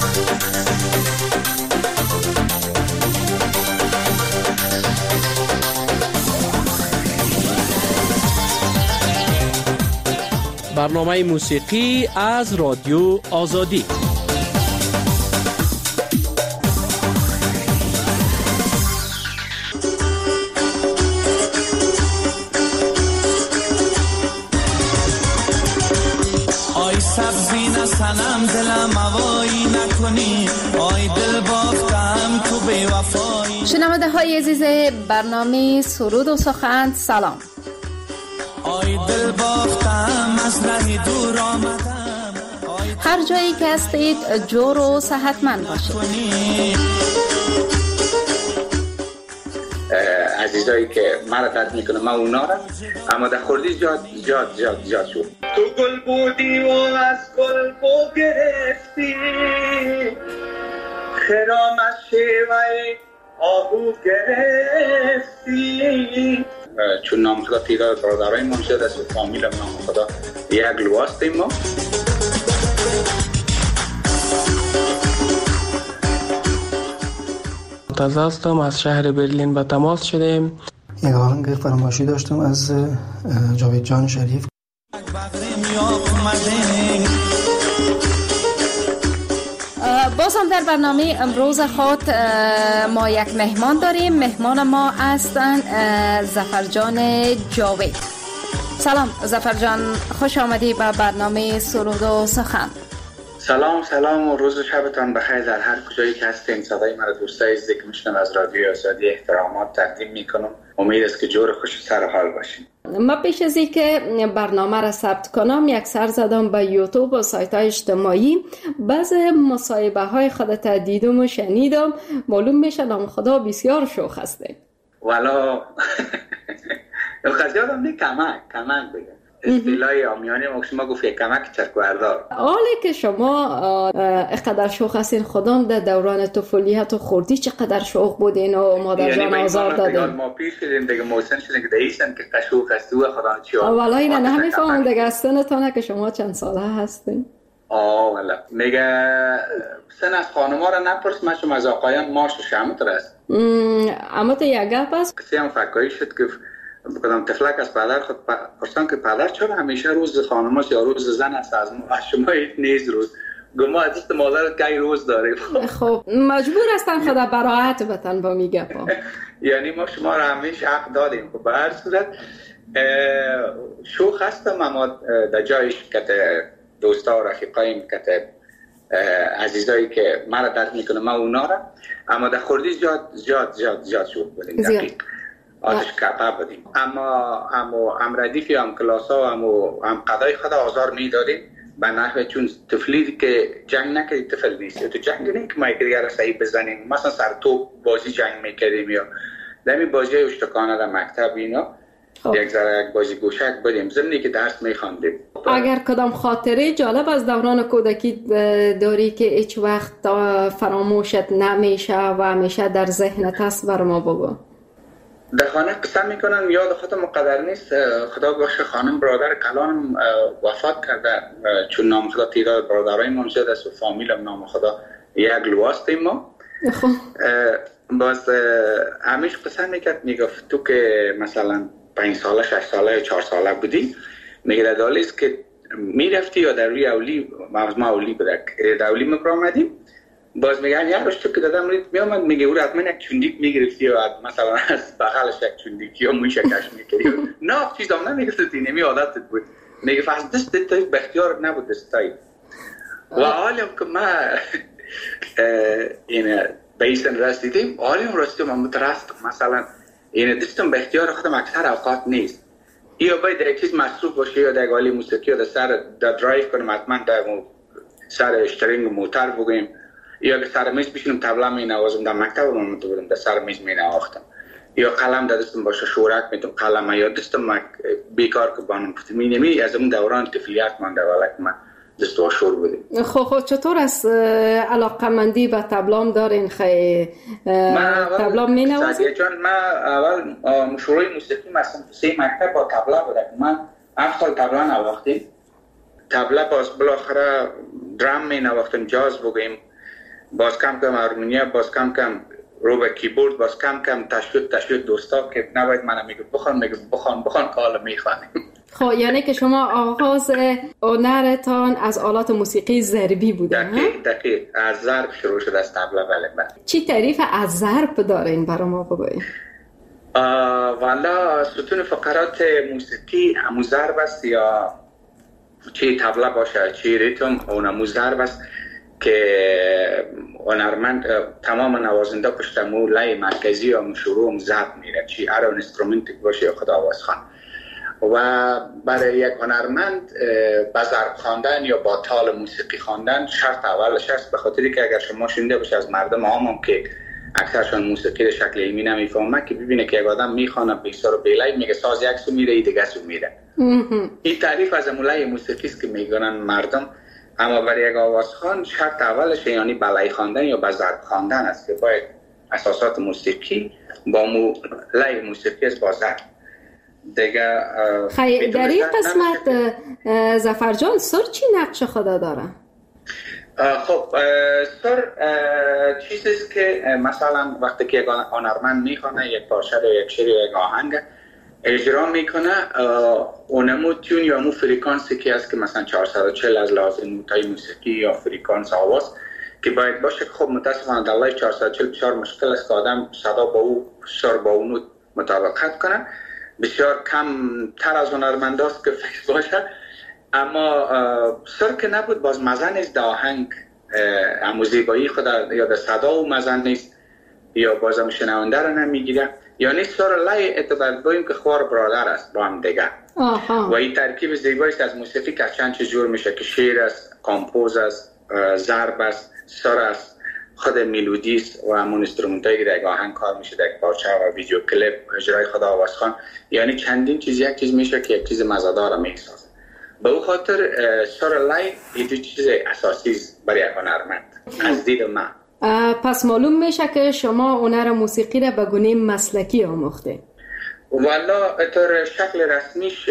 برنامه موسیقی از رادیو آزادی. آی سبزی نسنم دلم هوایی نکنی، آی دل بافتم تو بی‌وفایی. شنونده های عزیز برنامه سرود و سخن، سلام. آی دل بافتم از راه دور آمدم. هر جایی که هستید جور و صحتمند باشید. عزیزایی که مرا درد میکنه من اونا را اما در خوردی جاد شد. تو گل بودی و از گل بو گرفتی، خرام از شیوه آهو گرفتی. چون نام خدا تعداد برادرای ما شد از فامیل نام خدا یک لواستیم ما. منتظر هستم، از شهر برلین به تماس شدیم. یک آهنگ فراماشی داشتم از جاوید جان شریف. باز هم در برنامه امروز خود ما یک مهمان داریم. مهمان ما هستند ظفرجان جاوید. سلام ظفرجان، خوش آمدی به برنامه سرود و سخن. سلام و روز و شبتان بخیر در هر کجایی که هستین. صدای مرا دوستای عزیزی که میشنم از رادیو آزادی احترامات تقدیم میکنم. امید است که جور خوش سر حال باشین. ما پیش از این که برنامه را ثبت کنم یک سر زدم به یوتیوب و سایت های اجتماعی. بعض مصاحبه های خودت دیدم و شنیدم. معلوم میشه نام خدا بسیار شوخ هسته. والا خیلی آدم کمک بگم. اصطلاحی آمیانی ما گفت یک کمک چرکوردار. حالی که شما اقدر شوخ هستین، خودم در دوران طفولیت و خوردی چقدر شوخ بودین و مادر جان آزار دادین؟ ما پیش شدیم دیگه موسن شدیم که دیشن که قشوق هستی و خدا چی آورد. والا این نمیفهمم دیگه از سنتانه که شما چند ساله هستین؟ والا میگه سن از خانما را نپرس، من شما از آقایان ماش و شمتر است. اما تو یک گپ است کسی هم فکایی شد که بکنم تفلک از پدر خود پرسان که پدر چرا همیشه روز خانماست یا روز زن است، از شما نیز روز گما از مادرت که روز داره. خب مجبور هستن خدا براحت بتن با میگه پا. یعنی ما شما را همیشه حق دادیم. خب به هر صورت شوخ هستم، اما در جایش که دوستا و رفیقایم که عزیزایی که مرا درد میکنه من اونا را، اما در خوردی جاد شوخ بودیم. دقیق آتش کپه بودیم. اما ردیفی هم کلاسا و هم قضای خدا آزار میدادیم به نحوه چون طفلی که جنگ نکردی طفل نیست. تو جنگ نه که ما یکدیگر را صحیح بزنیم، مثلا سر تو بازی جنگ میکردیم یا دمی بازی اشتکانه در مکتب اینا یک بازی گوشک بودیم زمینی که درس میخواندیم. اگر کدام خاطره جالب از دوران کودکی داری که هیچ وقت فراموشت نمیشه و همیشه در ذهنت هست بر ما بگو. در خانه قسم میکنم یاد خودم مقدر نیست. خدا بخش خانم برادر کلانم وفات کرده، چون نام خدا تعداد برادرای من زیاد است و فامیلم نام خدا یک لواستیم ما. باز همیش قسم میکرد میگفت تو که مثلا 5 ساله 6 ساله 4 ساله بودی میگه در دالیست که میرفتی یا در روی اولی ما اولی بوده در اولی مپرامدیم. باز میگن یه روش تو که دادم رید میامد میگه او حتما یک چوندیک میگرفتی یا مثلا از بغلش یک چوندیک یا موشکش میکردی. نه چیزام نمیگرفتی، نمی عادتت بود. میگه فقط دستت به اختیار نبود دستایی. و حالیم که ما این بیسن رسیدیم حالیم رسیدیم هم مترست مثلا این دستم به اختیار خودم اکثر اوقات نیست. یا باید یک چیز مصروف باشه یا در گالی موسیقی یا در سر در درایف کنم حتما در سر اشترینگ موتر بگیم یا که سر میز بشینم طبله می نوازم. در مکتب من تو بودم در سر میز می نواختم یا قلم در دستم باشه شورک میتونم قلم یا دستم بیکار که بانم می نمی از اون دوران طفولیت من در ولک من دست و شور بودیم. خب چطور از علاقمندی به طبلام دارین؟ خیلی طبلام می نوازید؟ چون من اول شروع موسیقی مثلا 3 مکتب با طبله بودم. من 7 سال طبله نواختیم. طبله باز بالاخره درام می نواختم، جاز بگیم باز کم کم هارمونیا، باز کم کم رو به کیبورد، باز کم کم تشویق دوستا که نباید منم میگه بخوان که حالا میخوانیم. خب یعنی که شما آغاز هنرتان از آلات موسیقی ضربی بوده؟ دقیق از ضرب شروع شده از طبله. بله. چی تعریف از ضرب دارین برای ما بگویید؟ والا ستون فقرات موسیقی همون ضرب است، یا چی طبله باشه چی ریتم، اون ضرب است که هنرمند تمام نوازنده پشت مو لای مرکزی یا شروع ضرب میره، چی هر اینسترومنتی باشه یا خود آوازخوان. و برای یک هنرمند با ضرب خواندن یا با تال موسیقی خواندن شرط اولش است، به خاطری که اگر شما شنیده باشه از مردم عام که اکثرشان موسیقی به شکل علمی نمیفهمه، که ببینه که یک آدم میخوانه بیسار و بیلای میگه ساز یک سو میره دیگه سو میره. این تعریف از مولای موسیقی است که میگن مردم. اما برای یک آوازخوان شرط اولش یعنی بلای خواندن یا با ضرب خواندن است که باید اساسات موسیقی با مولای موسیقی است با ضرب دیگه. در این قسمت ظفر جان سر چی نقش خدا داره؟ خب سر چیزیست که مثلا وقتی که یک هنرمند میخونه یک پارچه یا یک شعر یا یک آهنگ اجرا میکنه، اونمو تیون یا مو فریکانسی که هست که مثلا 440 از لحاظ نوتای موسیقی یا فریکانس آواز که باید باشه. خب متاسفانه در لای 440 بسیار مشکل است که آدم صدا با او سر با اون نوت مطابقت کنه. بسیار کم تر از هنرمند است که فکر باشه، اما سر که نبود باز مزه نیست در آهنگ، همو زیبایی خود یا در صدا و مزه نیست یا بازم شنونده رو نمیگیره. یعنی سر لای اعتبار بایم که خوار برادر است با هم دیگه. و این ترکیب زیباییست از موسیقی که چند چیز جور میشه که شعر است، کامپوز است، ضرب است، سر است، خود ملودی است و همون اینسترومنتایی که در آهنگ کار میشه، در پارچه و ویدیو کلیپ اجرای خود آوازخوان. یعنی چندین چیز یک چیز میشه که یک چیز مزه‌دار میسازه. به او خاطر سر لای این دو چیز اساسی است برای یک هنرمند از دید من. پس معلوم میشه که شما هنر موسیقی را به گونه مسلکی آموخته؟ والا اتر شکل رسمیش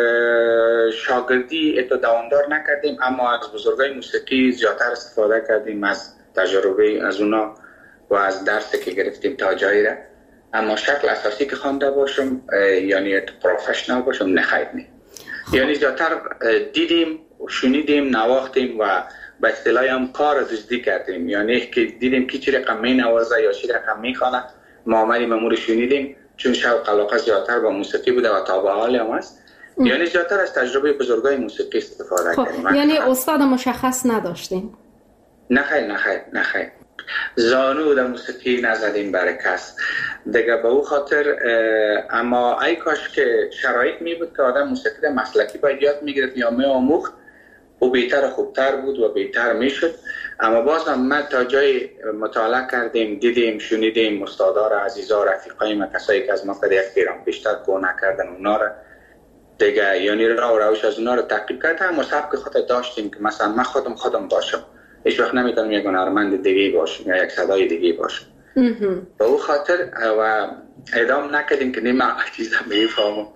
شاگردی اتر دواندار نکردیم، اما از بزرگای موسیقی زیادتر استفاده کردیم، از تجربه از اونا و از درسی که گرفتیم تا جایی را. اما شکل اساسی که خوانده باشم یعنی پروفشنال باشم نخیر نیم. یعنی زیادتر دیدیم، شنیدیم، نواختیم و به اصطلاح هم کار دزدی کردیم. یعنی که دیدیم که چی رقم می نوازه یا چی رقم می خوانه، ما آمدیم امور شنیدیم، چون شوق علاقه زیادتر با موسیقی بوده و تا به حال هم هست. یعنی زیادتر از تجربه بزرگای موسیقی استفاده کردیم. یعنی استاد مشخص نداشتیم؟ نخیر زانو در موسیقی نزدیم برای کس دیگه. به او خاطر اما ای کاش که شرایط می بود که آدم موسیقی در مسلکی باید یاد می گرفت یا می آموخت، او بهتر خوبتر بود و بهتر می شد. اما باز هم ما تا جای مطالعه کردیم، دیدیم، شنیدیم استادار عزیزا رفیقای ما، کسایی که از ما در یک پیرام بیشتر گونه کردن اونا را دیگه، یعنی روش از اونا را تعقیب کردیم. اما سبک خود داشتیم که مثلا من خودم باشم، هیچ وقت نمیتونم یک هنرمند دیگه باشم یا یک صدای دیگه باشم. به او خاطر و ادام نکردیم که نیم چیزا میفهمم.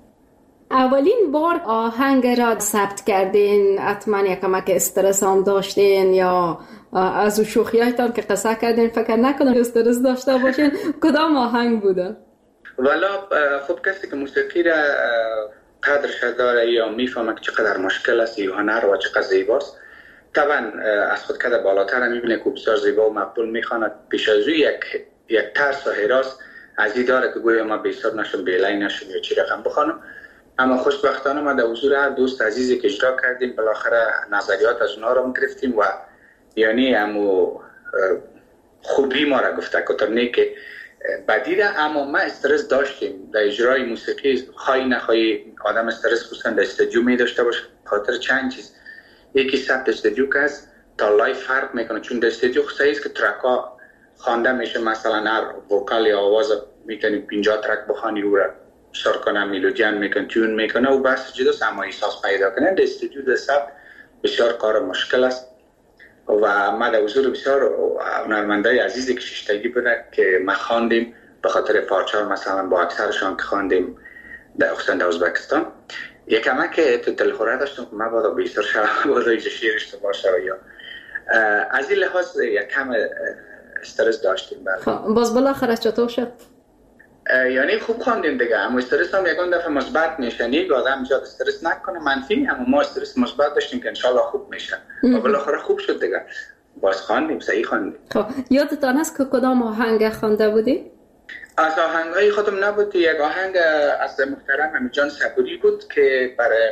اولین بار آهنگ را ثبت کردین حتما یک کمک استرس هم داشتین یا از شوخیایتان که قصه کردین فکر نکنم استرس داشته باشین؟ کدام آهنگ بوده؟ والا خب کسی که موسیقی را قدرش داره یا میفهمه که چقدر مشکل است یا هنر و چقدر زیباست، طبعا از خود کده بالاتر هم میبینه که بسیار زیبا و مقبول میخواند. پیش از او یک ترس و حراس از این داره که گویا ما بی‌صبر نشم، بی‌لای نشم یا چی رقم بخوانم. اما خوشبختانه ما در حضور هر دوست عزیزی که اجرا کردیم بالاخره نظریات از اونا رو گرفتیم و یعنی همو خوبی ما را گفته کترنی که بدیده. اما ما استرس داشتیم در اجرای موسیقی، خواهی نخواهی آدم استرس خصوصا در استودیو می داشته باشه خاطر چند چیز. یکی ثبت استودیو که از تا لایف فرق میکنه، چون در استودیو خصوصی است که ترکا خوانده میشه، مثلا هر وکال یا آواز میتونی 50 ترک بخوانی او را سر کنه، ملودیان میکنه، تیون میکنه و بس جداست. اما احساس پیدا کنه در استودیو در ثبت بسیار کار مشکل است و ما در حضور بسیار هنرمندای عزیزی که ششتگی بوده که ما خواندیم به خاطر پارچه مثلا با اکثرشان که خواندیم در خصوصا در ازبکستان. یکمه که تو دلخوره داشتم که ما باید بیشتر شد باید ایجا شیرش باشه یا از این لحاظ یک کم استرس داشتیم. باز بالاخره چطور شد؟ یعنی خوب خواندیم دیگه، اما استرس هم یکان دفعه مثبت میشه. یک آدم زیاد استرس نکنه منفی، اما ما استرس مثبت داشتیم که انشالله خوب میشه و بالاخره خوب شد دیگه. باز خواندیم، صحیح خواندیم. خب یادتان است که کدام آهنگ خوانده بودی؟ از آهنگای خودم نبود، یک آهنگ از محترم امیرجان صبوری بود که برای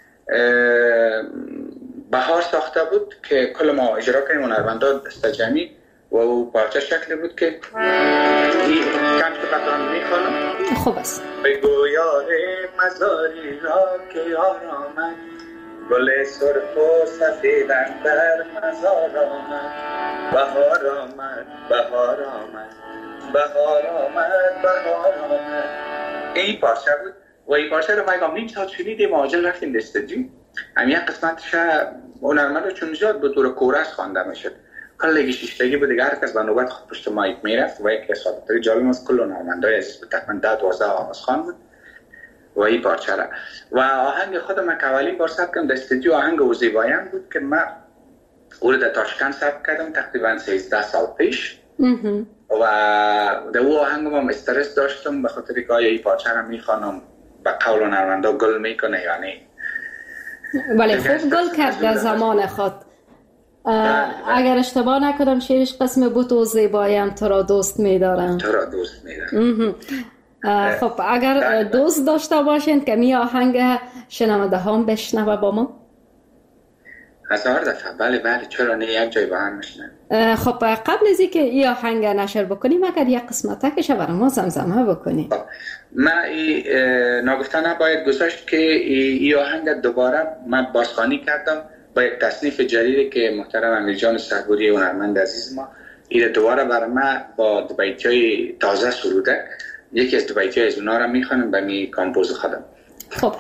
بهار ساخته بود که کل ما اجرا کردیم هنرمندان دست جمعی و او پارچه شکلی بود که کم که بطران میخوانم. خوب است. بگو یار مزاری را که یار آمد، گل سرخ و سفیدن در مزار آمد، بهار آمد بهار آمد بهار آمد بهار آمد. این پارچه بود و این پارچه رو ما نیم ساعت شنیدیم و عاجل رفتیم استودیو. هم یک قسمتش هنرمند چون زیاد به طور کورس خوانده میشد، کل شیشتگی بود دیگه، هر کس به نوبت خود پشت مایک میرفت و یک حسابداری جالب است. کل هنرمندای از تقریبا 10-12 آوازخوان بود و این پارچه را و آهنگ خودم که اولین بار ثبت کردم در استودیو آهنگ او زیبایم بود که من او در تاشکند ثبت کردم تقریبا 13 سال پیش و در او آهنگ هم استرس داشتم به خاطر که آیا این پارچه را میخوانم به قول هنرمندا گل میکنه یعنی. ولی خوب گل کرد در زمان خود. اگر اشتباه نکنم شعرش قسم بود و زیبایم تو را دوست می‌دارم. تو را دوست می‌دارم. خب اگر دوست داشته باشین که می آهنگ شنونده هم بشنوه با ما؟ هزار دفعه. بله چرا نه، یک جای با هم میشنن. خب قبل از اینکه این آهنگ نشر بکنیم اگر یک قسمتکش برای ما زمزمه بکنیم. من ناگفته نباید گذاشت که این آهنگ دوباره من بازخوانی کردم با یک تصنیف جدیدی که محترم امیرجان صبوری هنرمند عزیز ما این دوباره برای من با بیت‌های تازه سروده. یکی از بیت‌های از اونها را میخوانم به می کامپوز خودم. خب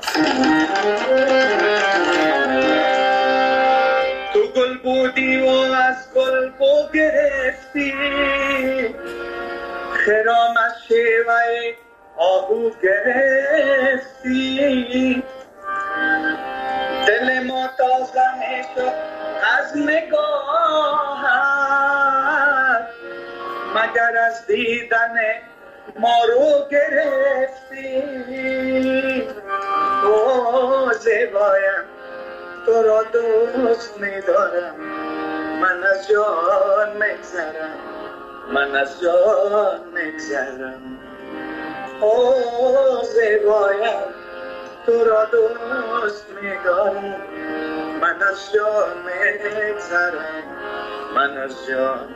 تو گل بودی و از گل بو گرفتی، خرام از شیوه آهو گرفتی، دل ما تازه میشد از نگاهت، مگر از دیدن ما رو گرفتی. او زیبایم تو را دوست می‌دارم، من از جان می‌گذرم، من از جان می‌گذرم. او زیبایم تو را دوست می‌دارم، من از جان می‌گذرم، من از جان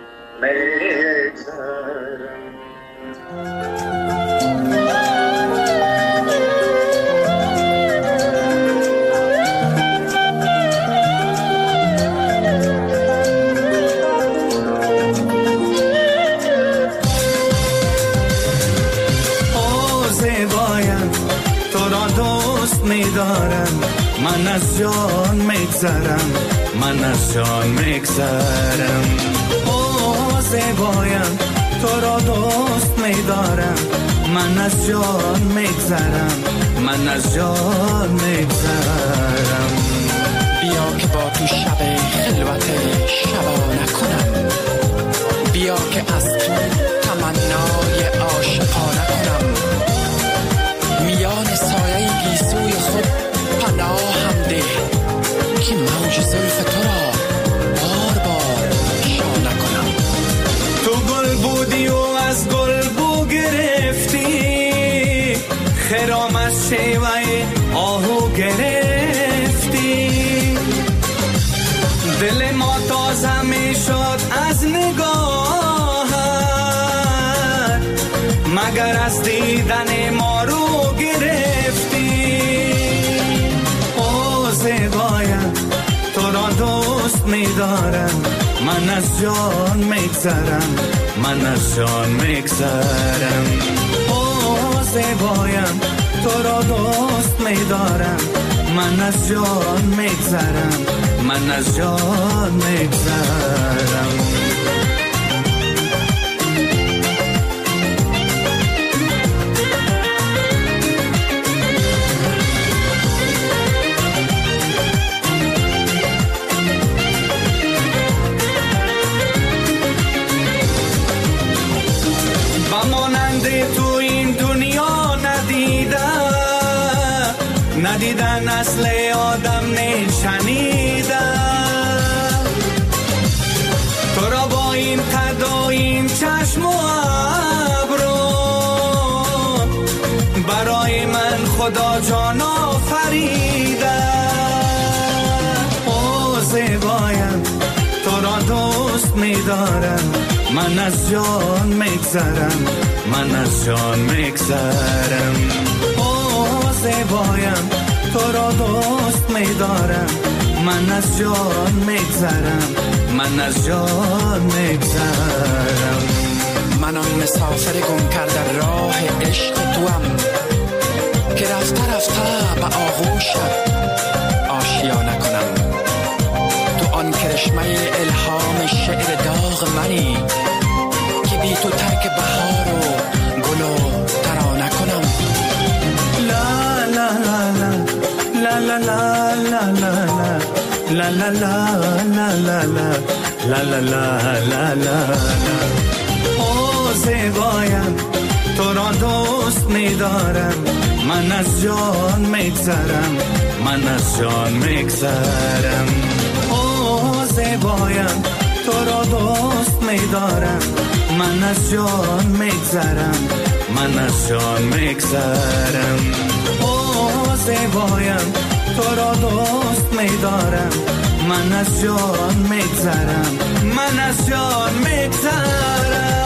می‌گذرم. من از جان میگذرم، من از جان میگذرم. او زیبایم تو را دوست میدارم، من از جان میگذرم، من از جان میگذرم. بیا که با تو شب خلوت شبانه کنم، بیا که از تو تمنای عاشقانه کنم، میان سایه گیسوی خود پناهم ده که موج زلف تو را بار بار شانه کنم. تو گل بودی و از گل بو گرفتی، خرام از شیوه آهو گرفتی، دل ما تازه می شد از نگاهت، مگر از دیدن ما رو گرفتی. او زیبایم تو را دوست می‌دارم، من از جان میگذرم، من از جان میگذرم. او زیبایم تو را دوست می‌دارم، من از جان میگذرم، من از جان میگذرم. نسل آدم نشنیدم تو را با این قد و این چشم و ابرو برای من خدا جان آفریده. او زیبایم تو را دوست می‌دارم، من از جان میگذرم، من از جان میگذرم. او زیبایم تو را دوست می‌دارم، من از جان میگذرم، من از جان میگذرم. من آن مسافر گم کرده راه عشق توام که رفته رفته به آغوشت آشیانه کنم. تو آن کرشمه الهام شعر داغ منی که بی تو ترک بهار و گل و ترانه کنم. لا لا لا لا لا لا لا لا لا لا لا لا لا لا. او زیبایم تو را دوست می‌دارم، من از جان میگذرم، من از جان میگذرم. او زیبایم تو را دوست می‌دارم، من از جان میگذرم، من از جان میگذرم. او زیبایم تو را دوست می‌دارم، من از جان میگذرم، من از جان میگذرم.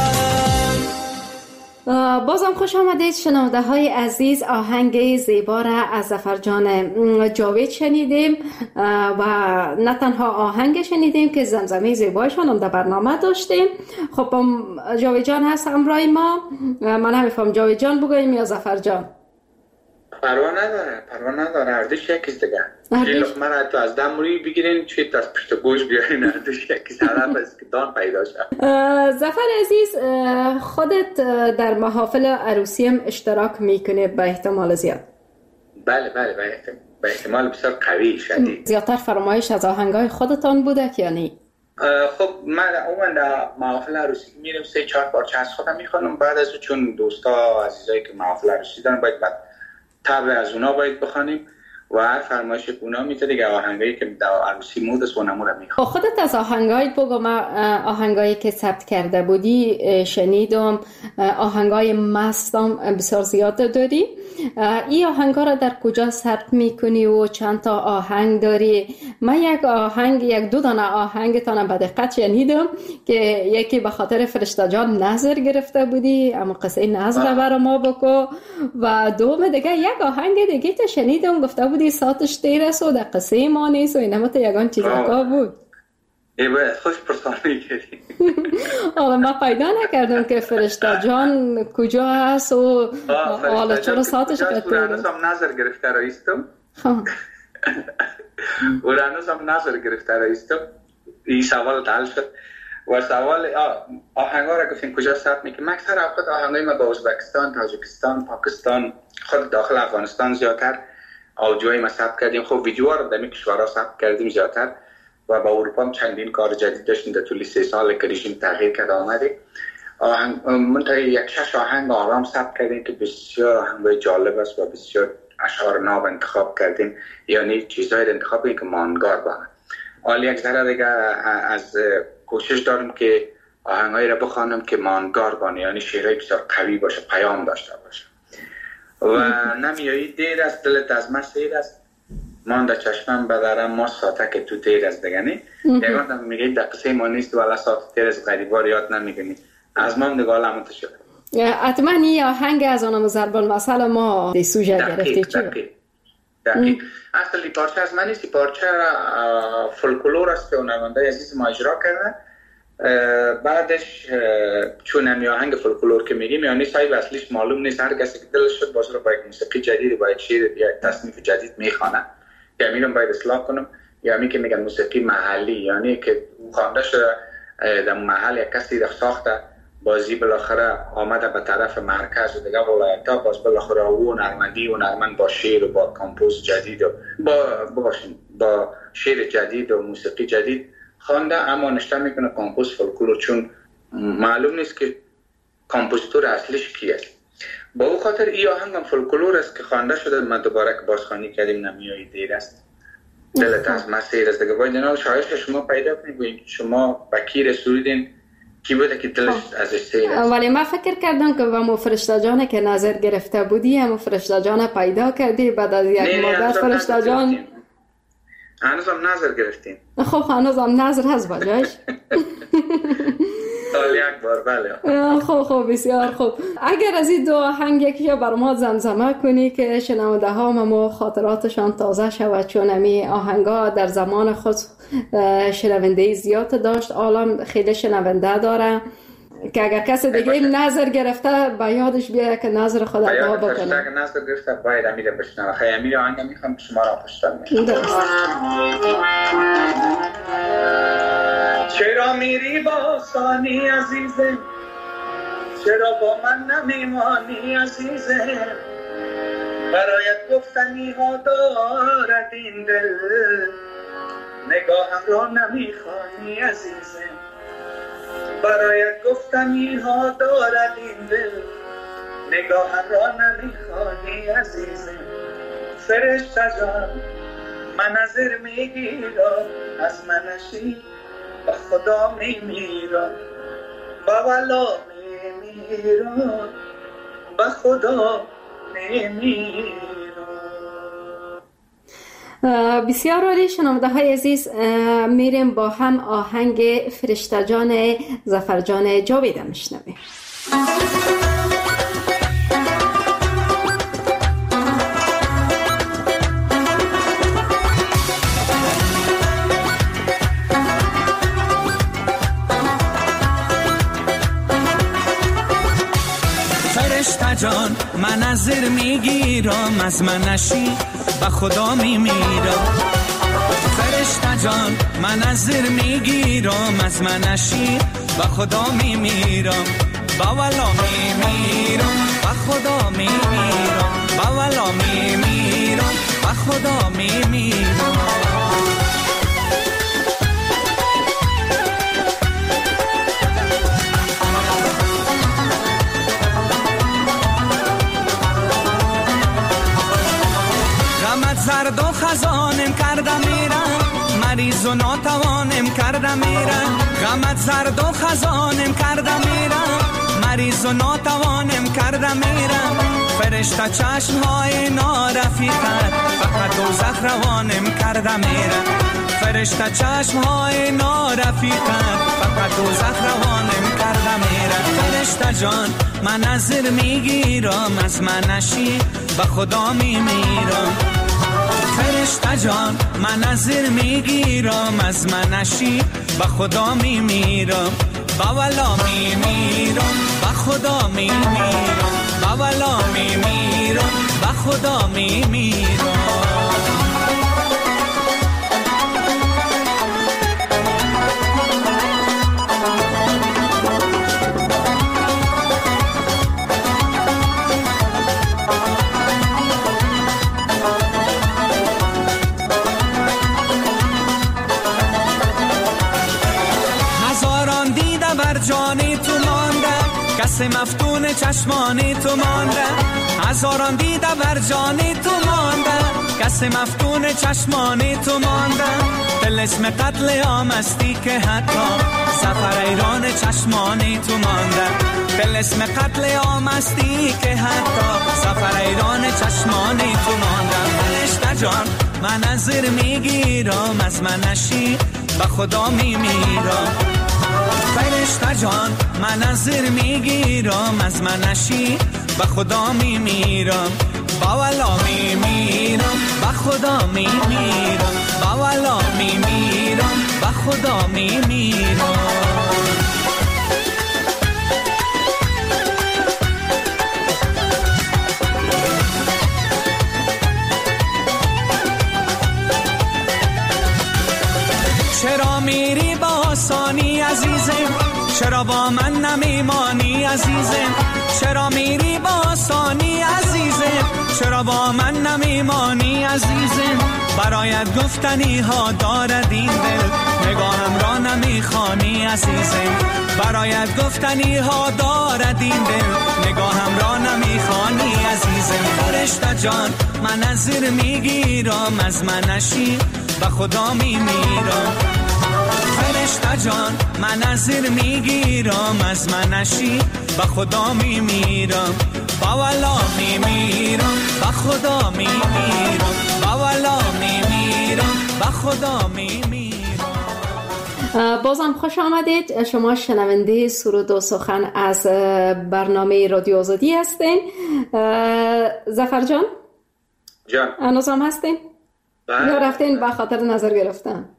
بازم خوش آمدید شنونده های عزیز. آهنگ زیبا را از ظفرجان جاوید شنیدیم و نه تنها آهنگ شنیدیم که زمزمه زیبایشان هم در برنامه داشتیم. خب جاوید جان هست همراه ما. من نمیفهم جاوید جان بگویم یا ظفرجان؟ پروا نداره اردش یکیست دیگه. چی لقمه را تو از دموری بگیرین چی از پشت گوش بیارین اردش یکیست. هدف است که دان پیدا شد. ظفر عزیز خودت در محافل عروسی هم اشتراک میکنه به احتمال زیاد؟ بله به احتمال بسیار قوی شدید. زیادتر فرمایش از آهنگای خودتان بوده که یا نه؟ خب من عموما در محافل عروسی میرم 3-4 پارچه از خودم میخوانم. بعد از چون دوستا عزیزایی که محافل عروسی دارن باید طبع از اونا باید بخوانیم و هر فرمایش اونا میتونه دیگه آهنگایی که در عروسی مود است اونمو رو میخوام. خودت از آهنگای بگو. من آهنگایی که ثبت کرده بودی شنیدم، آهنگای مستم بسیار زیاد داری. این آهنگا را در کجا ثبت میکنی و چند تا آهنگ داری؟ من یک دو دانه آهنگتان به دقت شنیدم که یکی به خاطر فرشته جان نظر گرفته بودی، اما قصه نظر برای ما بگو. و دوم دیگه یک آهنگ دیگه تا شنیدم گفته بودی ساعتش دیر است و در قصه ما نیست و اینم تا یگان چیزا بود. باید خوش پرسانی کردی. حالا من پیدا نکردم که فرشته جان کجا هست و حالا چرا ساعتش قطعه. اورانوس هم نظر گرفته رایستم. اورانوس هم نظر گرفته رایستم. این سوال حل شد. و سوال آهنگا را گفتین کجا ثبت میکنم. اکثر اوقات آهنگای ما با ازبکستان، تاجیکستان، پاکستان، خود داخل افغانستان زیادتر آوجوی ما ثبت کردیم. خب ویدیوها رو در این کشورها ثبت کردیم زیادتر و با اروپا هم چندین کار جدید داشتیم در طول 3 سال که رژیم تغییر کرده آمده. منطقه 6 آهنگ آرام ثبت کردیم که بسیار آهنگای جالب است و بسیار اشعار ناب انتخاب کردیم، یعنی چیزایی رو انتخاب کردیم که ماندگار باشن. حالا یک ذره دیگه از کوشش دارم که آهنگایی را بخوانم که ماندگار باشن، یعنی شعرهای بسیار قوی باشه، پیام داشته باشه. و نمیایی دیر است دلت از من سیر است، مانده چشمم بدارم ما ساعته که تو تیر است دگنی. یکان هم میگه در قصه ما نیست والا ساعت تیر است غریبار یاد نمیگنی از ما هم دیگه علامت شد. حتما این آهنگ از آنم ضرب المثل ما دی سوژه گرفتی چی؟ دقیق. اصلا پارچه از من نیست، پارچه فولکلور است که هنرمندای عزیز ما اجرا کردن. بعدش چون همی آهنگ فولکلور که میگیم یعنی صاحب اصلیش معلوم نیست، هر کسی که دلش شد باشه رو باید موسیقی جدید، باید شعر یا تصنیف جدید میخوانه یا میرم باید اصلاح کنم، یا می که میگن موسیقی محلی یعنی که خوانده شده در محل یک کسی در ساخته بازی بالاخره آمده به طرف مرکز و دیگه ولایت‌ها باز بالاخره او نرمندی و نرمند با شعر و با کامپوز جدید و با شعر جدید و موسیقی جدید خوانده، اما نشته میکنه کامپوز فولکلور، چون معلوم نیست که کامپوزیتور اصلیش کی است. با او خاطر ای آهنگم فولکلور است که خوانده شده، من دوباره که بازخوانی کردیم نمیایی دیر است، دلت از مسیر است دیگه. باید اینا شایش شما پیدا کنید، شما بکیر سرودین کی بوده که دلش ازش سیر است. ولی من فکر کردم که با فرشته جان که نظر گرفته بودی هم فرشته جان پیدا کردی بعد از یک مدت فرشته جان هنوزم نظر گرفتیم. خب هنوزم نظر هست باجاش سال یک بار بله. خب بسیار خوب. اگر از این دو آهنگ یکی بر ما زمزمه کنی که شنونده ها ما خاطراتشان تازه شود، چون امی آهنگا در زمان خود شنونده زیاد داشت، الان خیلی شنونده داره که اگر کسی دیگه نظر گرفته با یادش بیاره که نظر خود ادا بکنه. اگر نظر گرفته باید امیره بشنوه. خیلی امیره آهنگ میخوام شما را پشتن میکنم. چرا میری با ثانی عزیزه، چرا با من نمیمانی عزیزه، برایت گفتنی ها دارد این دل، نگاهم را نمیخوانی عزیزه، برایت گفتنی ها دارد این دل، نگاهم را نمیخوانی عزیزه. فرشته جان من نظر میگیرم از منشی، با خدا میمیرم با والا میمیرم با خدا میمیرم. بسیار عالی. شنونده های عزیز، میریم با هم آهنگ فرشته جان ظفرجان جاوید میشنویم. فرشته جان من نظر میگیرم از منشی با خدا میمیرم. فرشته جان من نظر میگیرم از منشی با خدا میمیرم، با والا میمیرم با خدا میمیرم، با والا میمیرم با خدا میمیرم. زرد و خزانم کردم میرم، مریض و ناتوانم کردم میرم. غمت زرد و خزانم کردم میرم، مریض و ناتوانم کردم میرم. فرشته چشمهای نارفیقت فقط دوزخ روانم کردم میرم. فرشته چشمهای نارفیقت فقط دوزخ روانم کردم میرم. فرشته جان من نظر میگیرم از منشی با خدا میمیرم. فرشته جان من نظر میگیرم از منشی با خدا میمیرم، با والا میمیرم با خدا میمیرم، با والا میمیرم با خدا میمیرم. جانی تو مانده، کس مفتون چشمانی تو مانده. هزاران دیده بر جانی تو مانده، کس مفتون چشمانی تو مانده. طلسم قتل عامستی که حتی سفر ایران چشمانی تو مانده. طلسم قتل عامستی که حتی سفر ایران چشمانی تو مانده. فرشته جان من نظر میگیرم از منشی با خدا میمیرم. فرشته جان من نظر میگیرم از منشی با خدا میمیرم، با والا میمیرم با خدا میمیرم، با والا میمیرم با خدا میمیرم. چرا میری با آسانی عزیزم، چرا با من نمیمانی عزیزم؟ چرا میری با آسانی عزیزم؟ چرا با من نمیمانی عزیزم؟ برایت گفتنی ها دارد این دل، نگاهم را نمیخوانی عزیزم. برایت گفتنی ها دارد این دل، نگاهم را نمیخوانی عزیزم. فرشته جان من از زیر میگیرم، از منشی به خدا میمیرم. فرشته جان من از زیر میگیرم، از منشی به خدا میمیرم. با والا میمیرم، به خدا میمیرم. با والا میمیرم، به خدا میمیرم. بازم خوش آمدید. شما شنونده سرود و سخن از برنامه رادیو آزادی هستین. ظفر جان هنوز هم هستین؟ یا رفتین به خاطر نظر گرفتن؟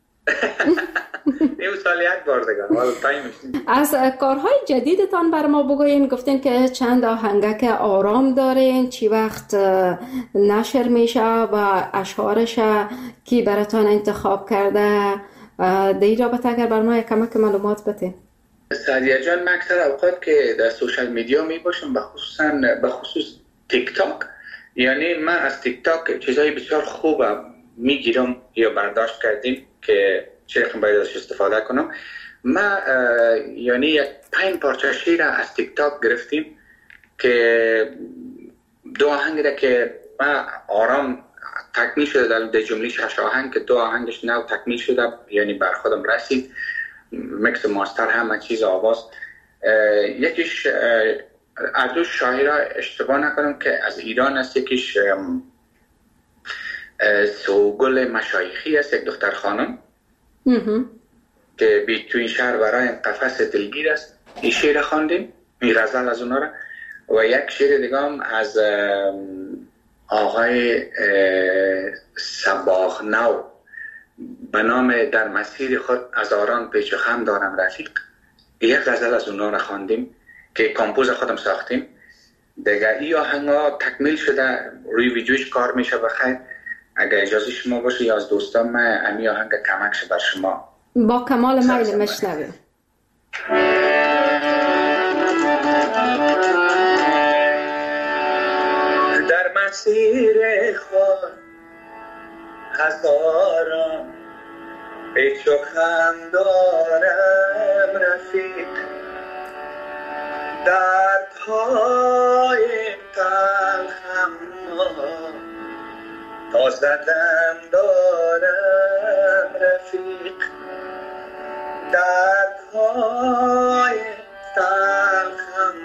این سال یک بار دیگه از کارهای جدیدتان بر ما بگوین. گفتین که چند آهنگک آرام دارین، چی وقت نشر میشه و اشعارش کی براتان انتخاب کرده؟ در رابطه اگر بر ما یک کمک معلومات بده. سعدیه جان، من اکثر اوقات که در سوشال میدیا می باشم، به خصوص تیک تاک، یعنی من از تیک تاک چیزای بسیار خوب میگیرم یا برداشت کردیم که چه رقم باید ازش استفاده کنم. ما یعنی یک 5 پارچه شعر از تیک تاک گرفتیم که دو آهنگ را که ما آرام تکمیل شده در جمله 6 آهنگ که 2 آهنگش نو تکمیل شده، یعنی بر خودم رسید، میکس و ماستر همه چیز آواز. یکیش از دو شاعر اشتباه نکنم که از ایران است، یکیش سوگل مشایخی است، یک دختر خانم که بی تو این شهر برای قفس دلگیر است. این شعر خواندیم، این غزل از اونا را. و یک شعر دیگه هم از آقای صباح نو به نام در مسیر خود از آران پیچ و خم دارم رفیق. یک غزل از اونا را خواندیم که کامپوز خودم ساختیم دیگه. این آهنگا تکمیل شده، روی ویدیوش کار میشه. بخیر اگر اجازه شما باشه یا از دوستان من امی آهنگ کمکش بر شما با کمال میل مشنویم. در مسیر خود هزاران پیچ و خم دارم رفیق، دردهای تلخم تا زدم دارم رفیق، دردهای تلخم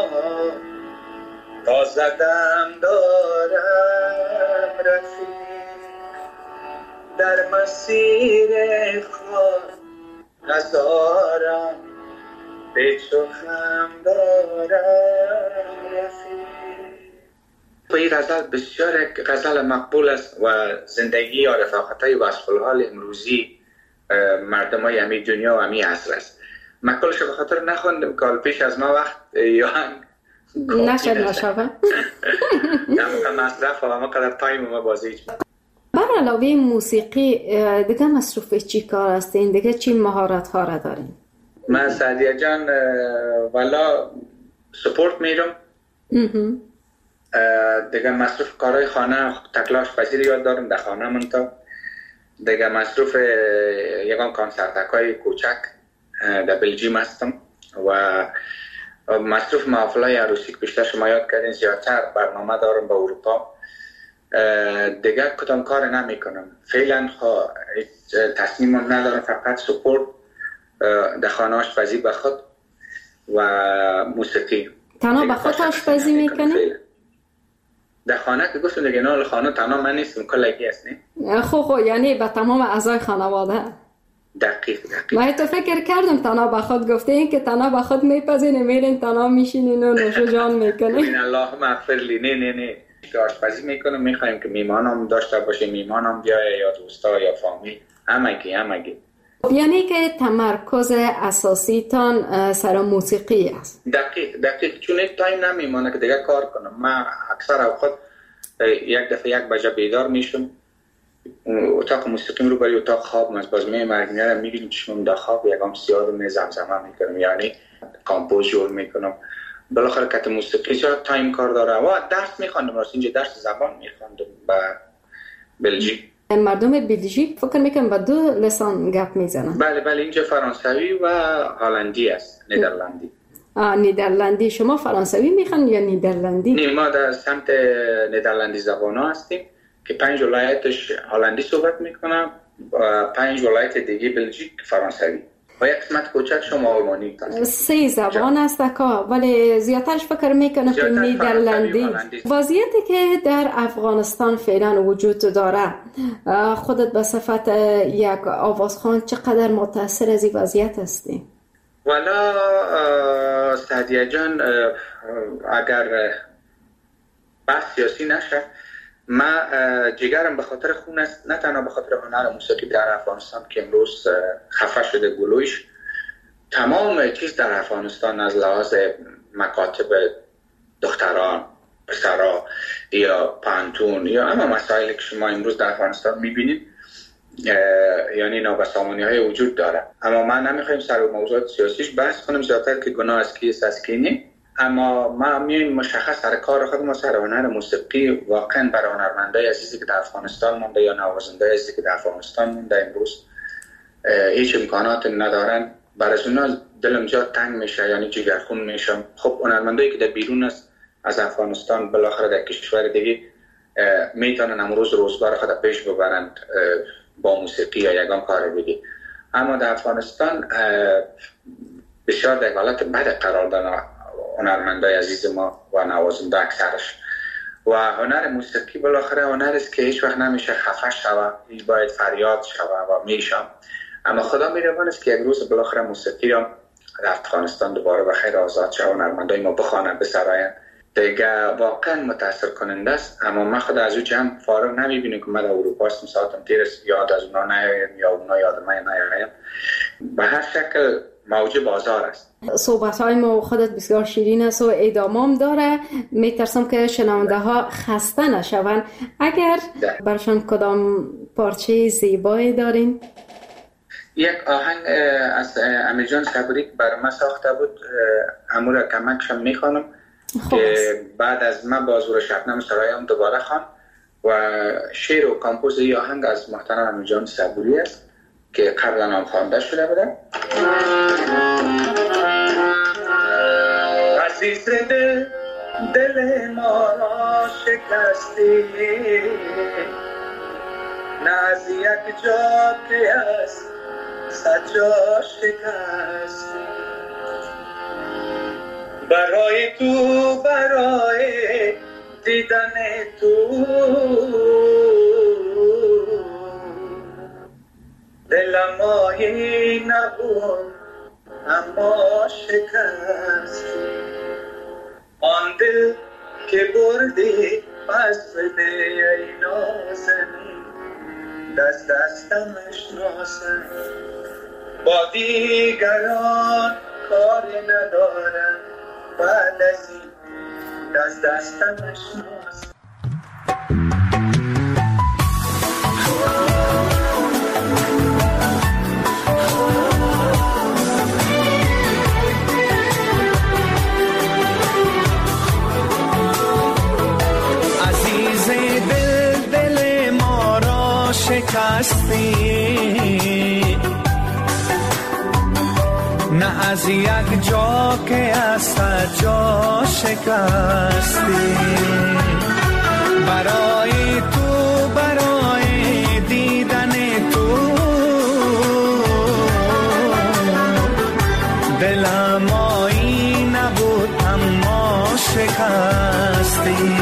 تا زدم دارم رفیق، در مسیر خود هزاران پیچ و خم دارم رفیق. این غزل بسیار غزل مقبول است و زندگی یا رفاقتای وصف الحال امروزی مردمای امی دنیا و امی عصر است. من کلش به خاطر نخوندم که پیش از ما وقت یا نشد نشابه نموقع مصرف و همه تایم ما بازی. بر علاوه موسیقی دیگه مصروف چی کار هستین؟ دیگه چی مهارت ها را دارین؟ من سعدیه جان والا سپورت میرم دیگه، مصروف کارهای خانه تکلاش پذیر یاد دارم در خانه منتا دیگه، مصروف یکان کانسرتک های کوچک در بلژیم هستم و مصروف محافلای عروسی که بیشتر شما یاد کردین زیادتر برنامه دارم به اروپا دیگه. کدام کار نمی کنم فعلا، تصمیم ندارم، فقط سپورت در خانه آشپزی به خود و موسیقی. تنها به خود آشپزی میکنی؟ در خانه که گفتم دیگه، نه خانه تنها من نیستم، کلگی هستیم. خب یعنی به تمام اعضای خانواده. دقیق. من تو فکر کردم تنها به خود گفته این که تنها به خود میپذین میرین تنها میشینین و نوش جان میکنین. این الله مغفر لی. نه که آشپزی میکنم، میخوایم که میمانم داشته باشه، میمانم بیایه یا دوستا یا فامیل، همگی. یعنی که تمرکز اساسی تان سر موسیقی است. دقیق چون تایم نمیمانه که دیگه کار کنم. من اکثر اوقات یک دفعه 1 بجه بیدار میشم اتاق موسیقی رو برای اتاق خواب از بازمه مرگینه رو میگیریم چشمم در خواب یکم سیاه رو زمزمه میکنم، یعنی کامپوز جور میکنم. بالاخره کت موسیقی چرا تایم کار داره و درس میخوندم، راست اینجا درس زبان میخوندم با بلژیک. مردم بلژیک فکر میکنم با دو لسان گپ میزنن. بله اینجا فرانسوی و هلندی است، نیدرلندی. نیدرلندی. شما فرانسوی میخوان یا نیدرلندی؟ نه، ما در سمت نیدرلندی زبان ها هستیم که 5 ولایتش هلندی صحبت میکنم و 5 ولایت دیگه بلژیک فرانسوی و یک قسمت کوچک شما آلمانی. 3 زبان است که ولی زیادترش فکر میکنم که نیدرلندی. وضعیتی که در افغانستان فعلا وجود داره، خودت به صفت یک آوازخوان چقدر متاثر از این وضعیت هستی؟ والا سعدیه جان، اگر بحث سیاسی نشه، من جگرم به خاطر خون است، نه تنها به خاطر هنر موسیقی در افغانستان که امروز خفه شده گلویش. تمام چیز در افغانستان از لحاظ مکاتب دختران، پسرا یا پانتون یا اما مسائلی که شما امروز در افغانستان میبینید، یعنی نابسامانی های وجود داره. اما من نمیخوایم سر موضوعات سیاسیش بحث کنم، زیادتر که گناه از کیست از کی نی. اما ما میایم مشخص سر کار خودم، سر هنر موسیقی واقعا برای هنرمندای عزیزی که در افغانستان مونده یا نوازنده عزیزی که در افغانستان مونده امروز هیچ امکانات ندارن، برای اونا دلم جا تنگ میشه، یعنی جگرخون میشم. خب هنرمندایی که در بیرون است از افغانستان بالاخره در کشور دیگه میتونن امروز روزگار خود پیش ببرند با موسیقی یا یگان کار دیگه، اما در افغانستان بسیار در حالت بد قرار دارن هنرمندای عزیز ما و نوازنده اکثرش. و هنر موسیقی بالاخره هنر است که هیچ وقت نمیشه خفه شود، باید فریاد شود و میشم. اما خدا می‌دواند است که یک روز بالاخره موسیقی هم در افغانستان دوباره به خیر آزاد شود، هنرمندای ما بخوانند، بسراین. دیگه واقعا متاثر کننده است. اما من خدا از اون جمع فارغ نمیبینم که من در اروپا هستم، ساعتم تیر است، یاد از اونا نیایم یا اونا یاد من نیایم. به هر شکل موج بازار است. صحبت‌های ما خودت بسیار شیرین است و ادامام داره. میترسم که شنونده ها خسته نشون. اگر برشان کدام پارچه زیبایی دارین؟ یک آهنگ از امیر جان صبوری که برای من ساخته بود، امور کمکشم میخوانم که بعد از من بازور شبنم سرایم دوباره خوان. و شعر و کامپوز ای آهنگ از محترم امیر جان صبوری است که قبلا هم خوانده شده بوده. عزیز دل ما را شکستی، نه از یک جا که از صد جا شکستی. برای تو، برای دیدن تو، دلم ماهی نبود اما شکستی. آن دل که بردی پس بده ای نازنین، دست دستمش نازن. با دیگران کاری ندارم، بعد از این دست دستمش نازن. شکستی، نه از یک جا که از صد جا شکستی. برای تو، برای دیدن تو، دلم آیی نبود اما شکستی.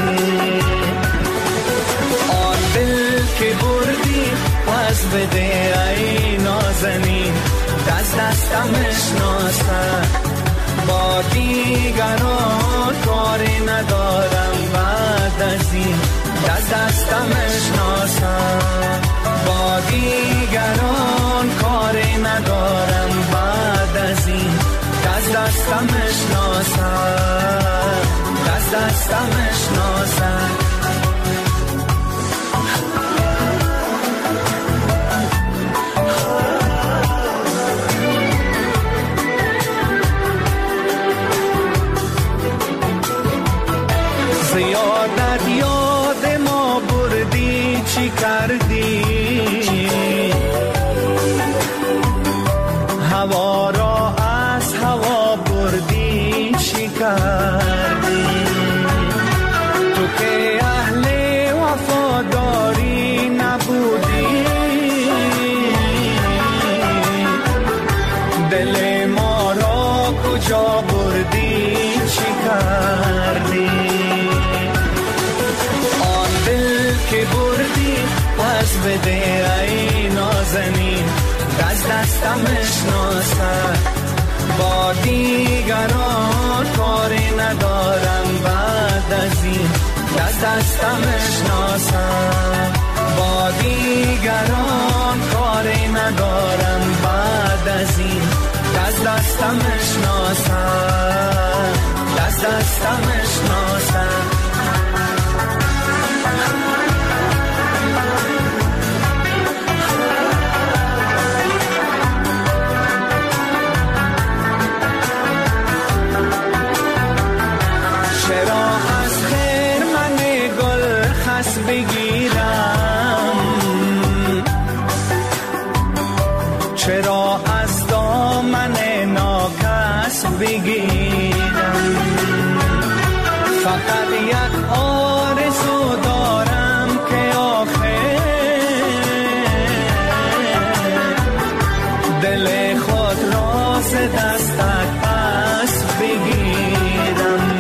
آن دل که بردی پس بده ای نازنین، دست دستمش نازن. با دیگران کاری ندارم بعد از این، دست دستمش نازن. با دیگران کاری ندارم بعد از این، دست دستمش نازن، دست دستمش نازن. زیادت یاد ما بردی چی کردی هوا را از هوا بردی چی کردی تو که اهل وفاداری نبودی دل ما را کجا بردی چی کردی آن دل که بردی پس بده ای نازنین دستم اشناسد با دیگران کاری ندارم بعد از این دستم اشناسد با دیگران کاری ندارم بعد از این دستم اشناسد دستم اشناسد بگیرم چرا از دامن ناکس بگیرم فقط یک آرزو دارم که آخر دل خود را ز دستت پس بگیرم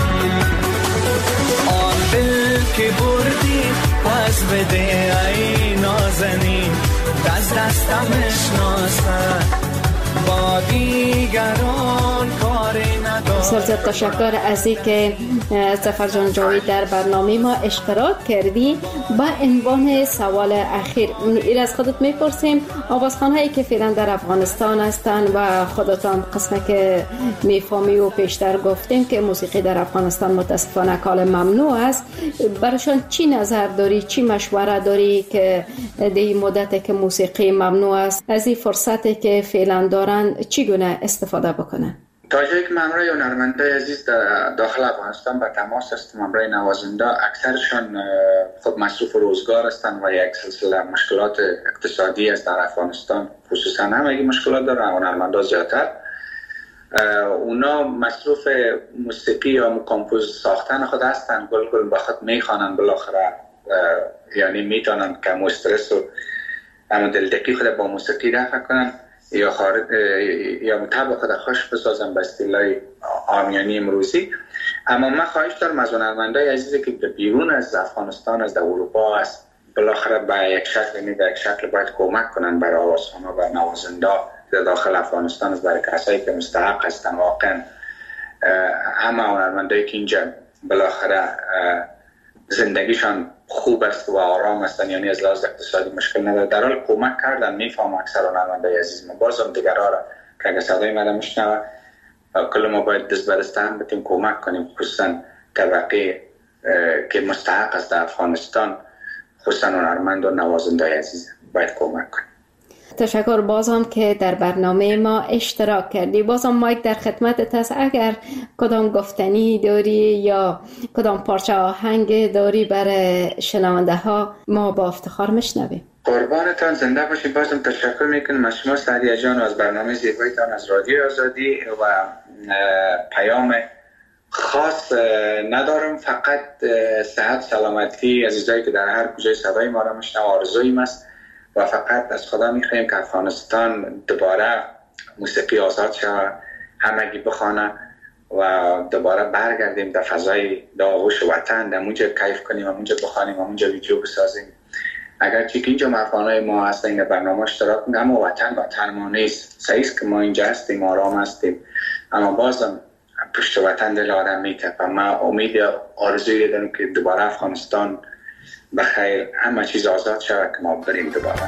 آن دل که بردی پس بده ای نازنین دستم اشناسد با دیگران کاری ندارم. بسیار زیاد تشکر از این که ظفر جان جاوید در برنامه ما اشتراک کردی. با عنوان سوال اخیر این از خودت میپرسیم آوازخوان هایی که فعلا در افغانستان هستند و خودتان قسمه که میفهمی و پیشتر گفتیم که موسیقی در افغانستان متاسفانه کال ممنوع است، برایشان چی نظر داری، چی مشوره داری که در این مدت که موسیقی ممنوع است از این فرصتی که فعلا دارن چی گونه استفاده بکنن؟ تا جایی که من برای هنرمندای عزیز داخل افغانستان به تماس هستم، برای نوازنده اکثرشان خود مصروف روزگار هستند و یک سلسله مشکلات اقتصادی است در افغانستان، خصوصا همگی مشکلات دارن، هنرمندا زیادتر اونا مصروف موسیقی یا کمپوز ساختن خود هستند، گل به خود میخوانند بالاخره، یعنی میتونن کم استرس و اما دلتکی خود با موسیقی رفع کنن یا یا مطابق خود خوش بسازم به اصطلاح عامیانه امروزی. اما من خواهش دارم از هنرمندای عزیزی که بیرون از افغانستان، از اروپا است، بالاخره به یک شکل باید کمک کنن برای آوازخوان‌ها و نوازندا در داخل افغانستان است، برای کسایی که مستحق هستن واقعا. همه هنرمندایی که اینجا بالاخره زندگیشان خوب است و آرام هستن، یعنی از لحاظ اقتصادی مشکل نداره، در حال کمک کردن. میفهم اکثر هنرمندای عزیز ما بازم دیگرها را که اگه صدای من میشنوه کل ما باید دست به دست هم بتیم کمک کنیم، خصوصا طبقه که مستحق است در افغانستان، خصوصا هنرمند و نوازنده عزیز باید کمک کنیم. تشکر بازم که در برنامه ما اشتراک کردی. بازم مایک در خدمتت است، اگر کدام گفتنی داری یا کدام پارچه آهنگ داری برای شنونده ها ما با افتخار میشنویم. قربانتان، زنده باشید. بازم تشکر میکنم از شما سعدیه جان و از برنامه زیبایتان از رادیو آزادی و پیام خاص ندارم، فقط صحت سلامتی عزیزایی که در هر کجای صدای ما را میشنوند آرزویم است و فقط از خدا میخوایم که افغانستان دوباره موسیقی آزاد شود، همگی بخوانه و دوباره برگردیم در فضای آغوش وطن، در اونجا کیف کنیم، اونجا بخوانیم، اونجا ویدیو بسازیم. اگرچه که اینجا مفاهیم ما هستن این برنامه اشتراک کنیم، اما وطن ما نیست. صحیح است که ما اینجا هستیم، آرام هستیم، اما بازم پشت وطن دل آدم میتپه. من امید آرزوی دارم که دوباره افغانستان بخیر، همه چیز آزاد شود که ما بریم دوباره.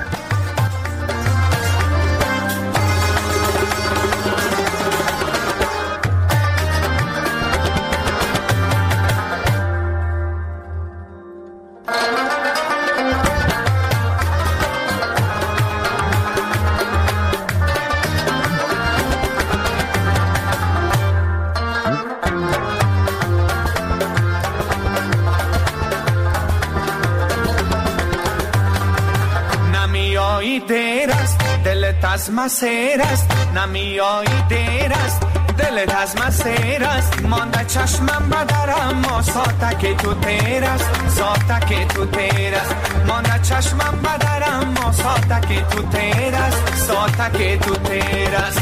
از مسیر است نمیایی دیر است دلت از مسیر است مانده چشمم بدرم ما ساعته تو تیر است ساعته تو تیر است مانده چشمم بدرم ما ساعته تو تیر است ساعته تو تیر است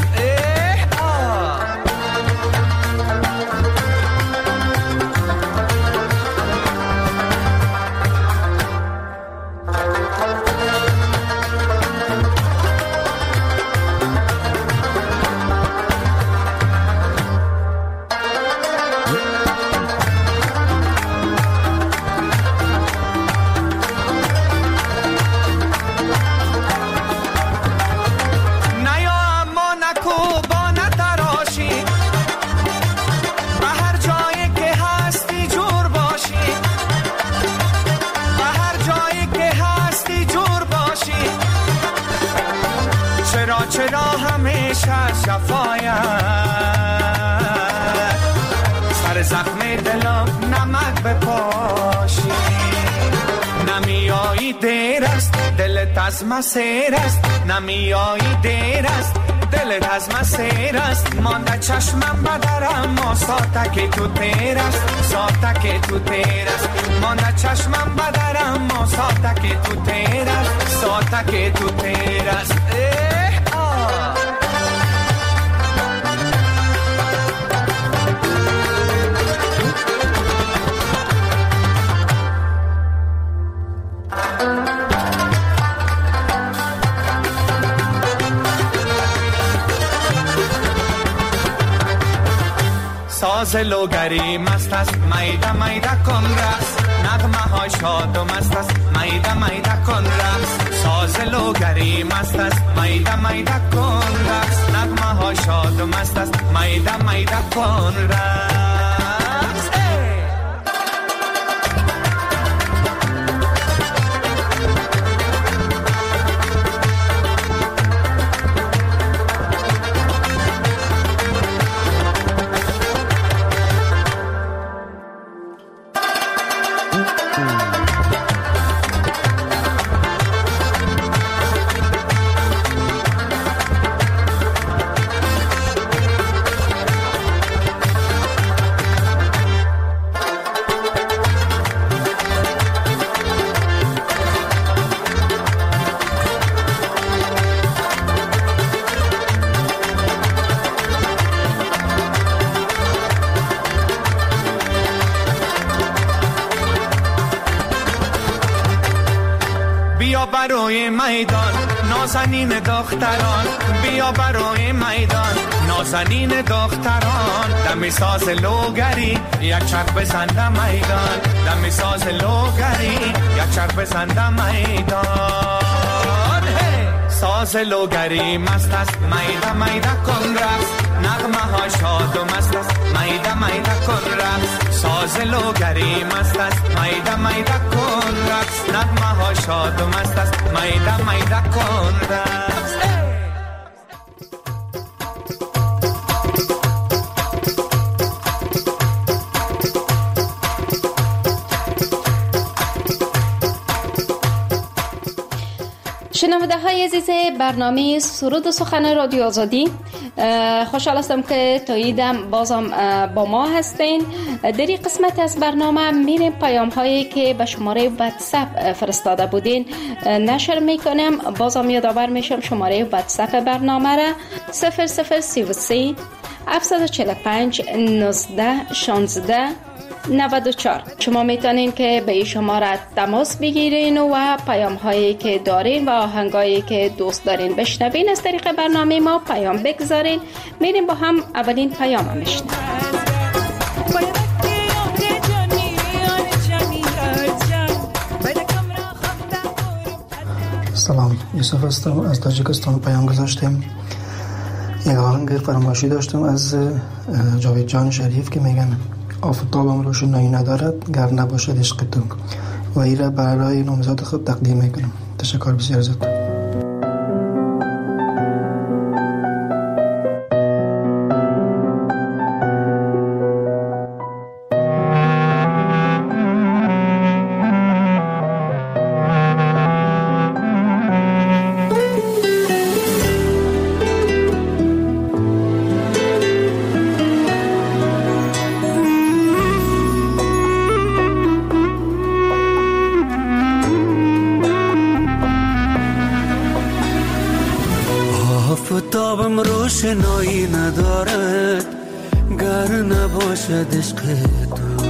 چرا همیشه شفایت سر زخم دلم نمک بپاشی نمیایی دیر است دلت از مسیر است نمیایی دیر است دلت از مسیر است مانده چشمم بدرم ما ساعته تو تیر است ساعته تو تیر است مانده چشمم بدرم ما ساعته تو تیر است ساعته تو تیر است ساز لوگری مست است میده میده کن رقص نغمه های شاد و مست است میده میده کن رقص ساز لوگری مست است میده میده کن رقص نغمه های شاد و مست است میده میده کن رقص برای میدان نازنین دختران بیا برای میدان نازنین دختران دمی ساز لوگری یک چرخ بزنده میدان دمی ساز لوگری یک چرخ بزنده میدان ساز لوگری مست است میده میده کن رقص نغمه ها شاد و مست است میده میده کن رقص ساز لوگری مست است میده میده کن رقص نغمه ها شاد و مست است میده میده کن رقص شنونده های عزیز برنامه سرود و سخن رادیو آزادی، خوشحال هستم که تاییدم بازم با ما هستین. در این قسمت از برنامه میریم پیام هایی که به شماره واتساپ فرستاده بودین نشر میکنم. بازم یادآور میشم شماره واتساپ برنامه را 0033 745 19 16 94. شما میتونین که به این شماره تماس بگیرین و پیام هایی که دارین و آهنگ هایی که دوست دارین بشنوین از طریق برنامه ما پیام بگذارین. میریم با هم اولین پیام میشنویم. سلام، یوسف هستم از تاجیکستان. پیام گذاشتم. یک آهنگ فرمایشی داشتم از جاوید جان شریف که میگن آفتابم روشنایی ندارد گر نباشد عشق تو، و این را برای نامزد خود تقدیم میکنم. تشکر بسیار ازت. روشنایی ندارد گر نباشد عشق تو.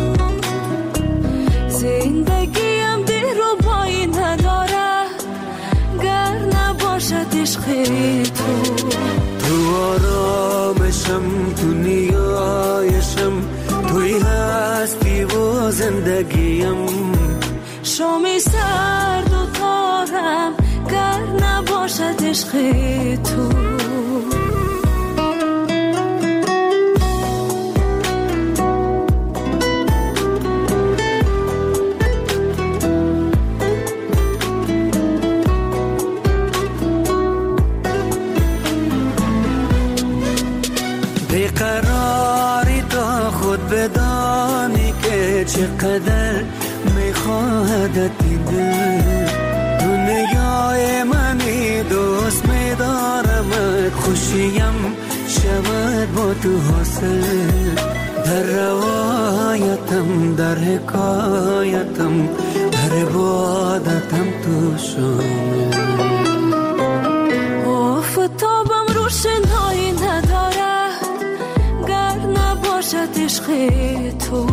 زندگیم دلربایی نداره گر نباشد عشق تو. تو آرامشم، تو نیایشم، توی هستی و زندگیم. شام سرد و تارم گر نباشد عشق تو. بیقراری تا خود بدانی که چقدر میخواهد دیده. دنیای منی دوست میدارمت، خوشیم شود با تو حاصل. در روایتم، در حکایتم، در عبادتم تو شامل. آفتابم روشنایی نداره گر نباشد عشق تو.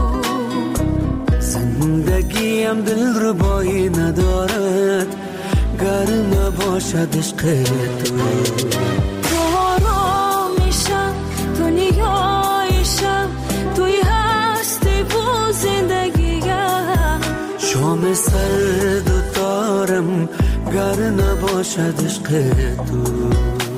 زندگیم دلربایی ندارد گر نباشد عشق تو. تو آرامیشم، تو نیایشم، توی هستی و زندگیم. شام سرد و تارم گر نباشد عشق تو.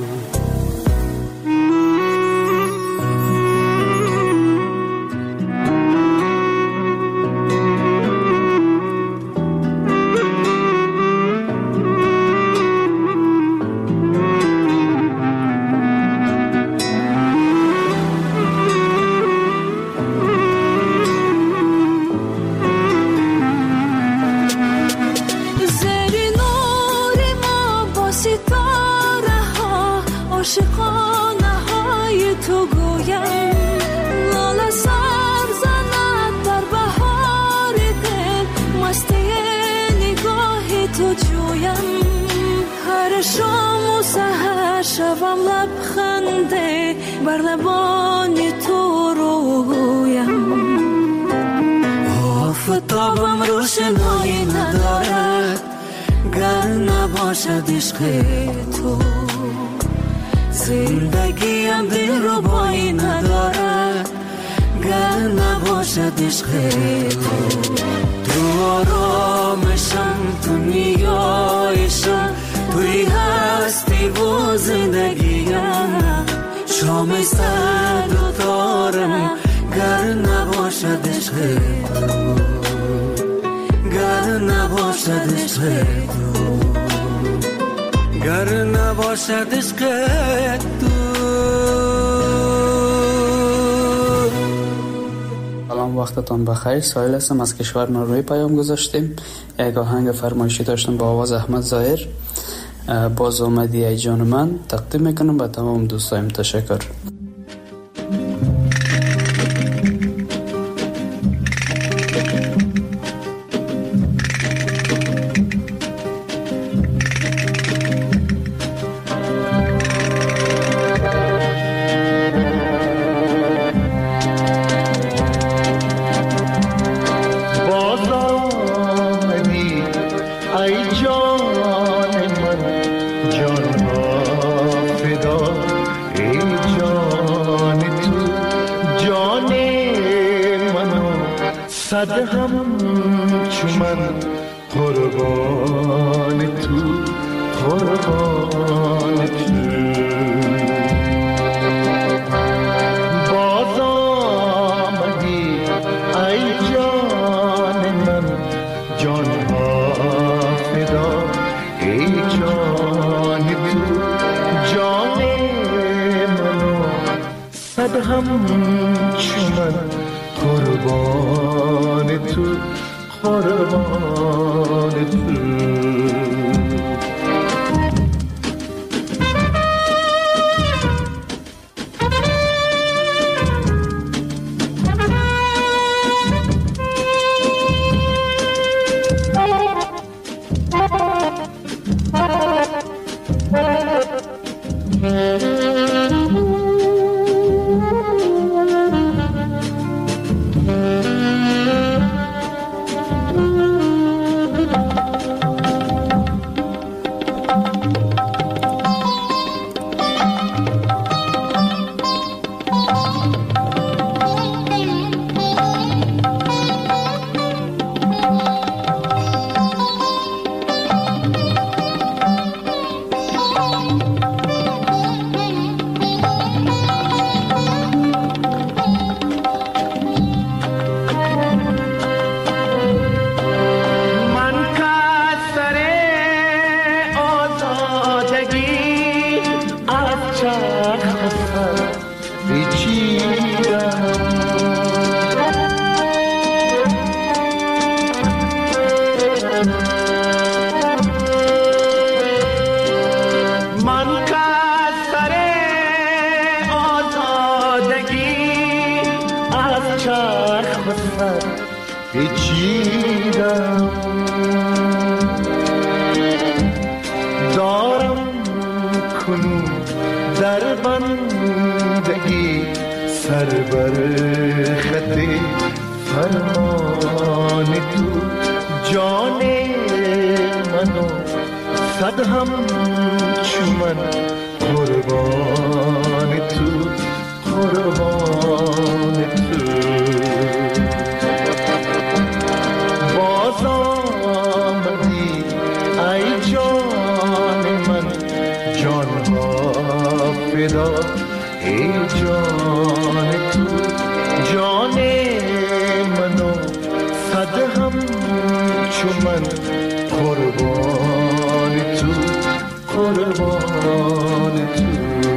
عاشقانه های تو گویم، لاله سر زند در بهار دل، مستی نگاه تو جویم. هر شام و سحر شبم لبخنده بر لبان تو رویم. آفتابم روشنایی ندارد گر نباشد عشق تو. زندگیم دلربایی ندارد گر نباشد عشق تو. تو آرامشم، تو نیایشم، توی هستی و زندگیم. شام سرد و تارم گر نباشد عشق تو. گر نباشد عشق تو. گر نباشد عشق تو. سلام، وقتتان بخیر. سایل هستم، از کشور نروژ پیام گذاشتیم. یک آهنگ فرمایشی داشتم با آواز احمد ظاهر. باز آمدی ای جان من تقدیم میکنم به تمام دوستایم. تشکر. صد هم چمن قربان تو، قربان تو. باز آمدی ای جان من، جان ها فدا ای جان تو. جان منو صد هم چمن قربان تو، قربان تو. چرخ و سر پیچیدم، دارم کنون در بندگی سر بر خط فرمان تو، جان منو صد هم چون قربان تو، قربان تو. باز آمدی ای جان من، جان ها فدا ای جان تو، جان منو صد هم چون من قربان تو، قربان تو.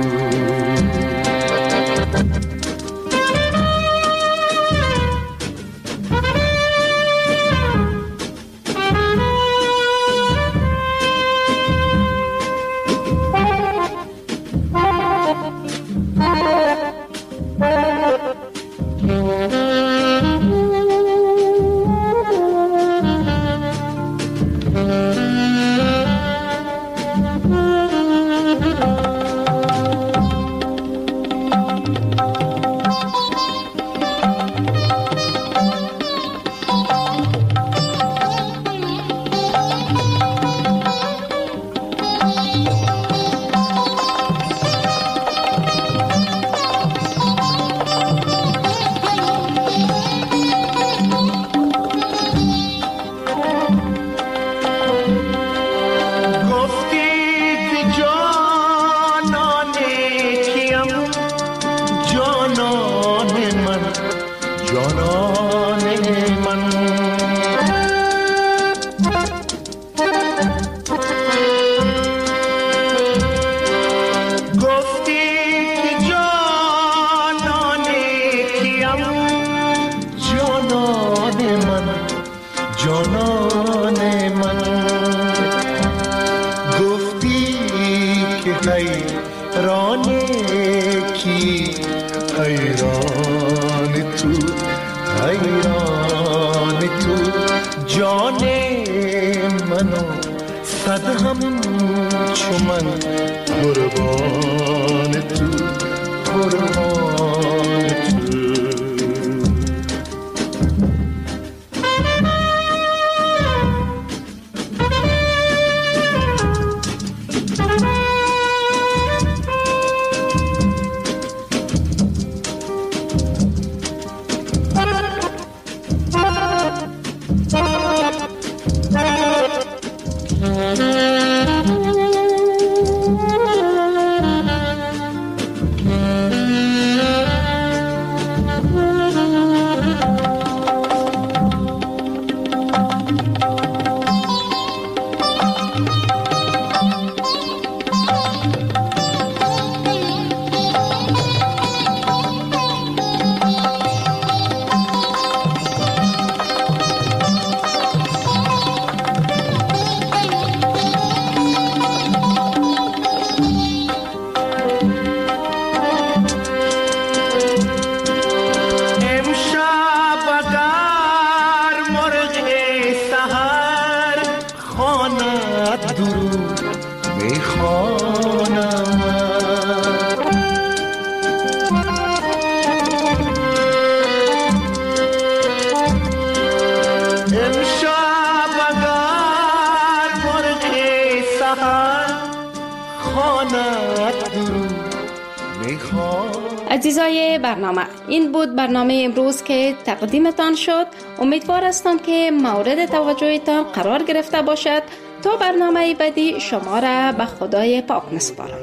عزیزای برنامه، این بود برنامه امروز که تقدیمتان شد. امیدوار هستم که مورد توجهتان قرار گرفته باشد. تا برنامه بعدی شما را به خدای پاک میسپارم.